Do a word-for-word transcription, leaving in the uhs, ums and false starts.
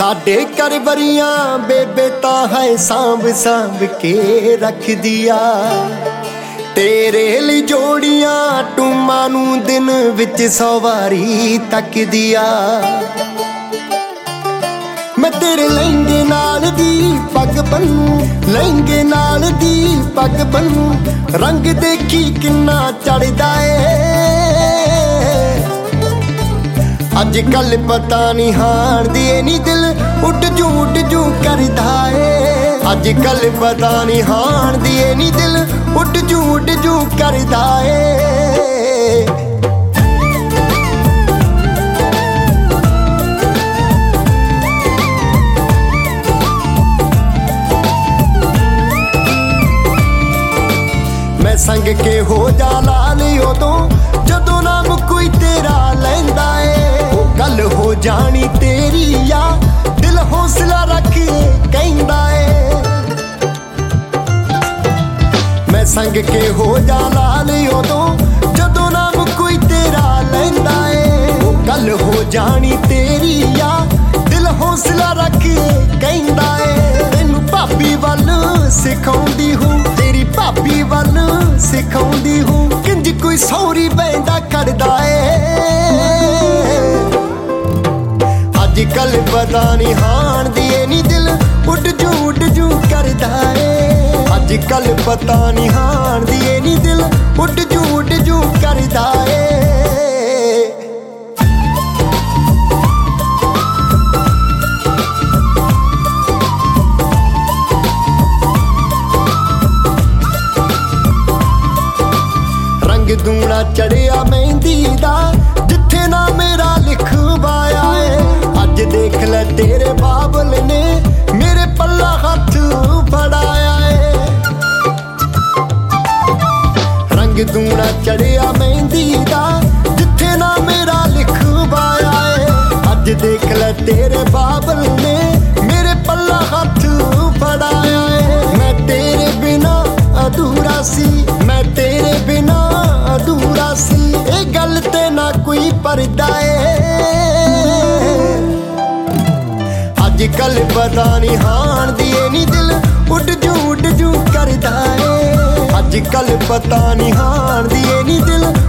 साडे घर वरियां बेबे तां है सांभ सांभ के रख दिया। तेरे लिए जोड़ियां टूमां नूं दिन विच सौ वारी तक दिया। मैं तेरे लहंगे नाल दी पग बन्नू, लहंगे नाल दी पग बन्नू, रंग देखी किन्ना चढ़दा ए। अज कल पता नहीं हार दी नी दिल उड जू उड जू करदा ए। अज कल पता नहीं हार दी नी दिल उड जू उड जू करदा ए। मैं संग के हो जा लाल उदों जदों नाम कोई तेरा लैंदा ए। गल हो जानी तेरी या दिल हौसला रख कहंदा ए। मैं संग के हो जा लाल उदों जदों नाम कोई तेरा लैंदा ए। गल हो जानी तेरी या दिल हौसला रख कहंदा ए। तैनू भाभी वल सिखाउंदी हूँ, तेरी भाभी वल सिखाउंदी हूँ, किंज कोई सौरी बैंदा करदा ए। अज कल पता नहीं हाण दी नी दिल उड जू उड जू करदा ए। अज कल पता नहीं हाण दी नी दिल उड जू उड जू करदा ए। दूना चढ़िया मेहंदी दा जिथे ना मेरा लिखवाया है। अज देख ले तेरे बाबल ने मेरे पल्ला हाथ फड़ाया है। रंग दूना चढ़िया मेहंदी दा जिथे ना मेरा लिखवाया है। अज देख ले तेरे बाबल ने मेरे पल्ला हाथ फड़ाया है। मैं तेरे बिना अधूरा सी, मैं तेरे बिना अधूरा सी, ए गल ते ना कोई परदा ए। अज कल पता नहीं हाण दी नी दिल उड जू उड जू करदा ए। अज कल पता नहीं हाण दी नी दिल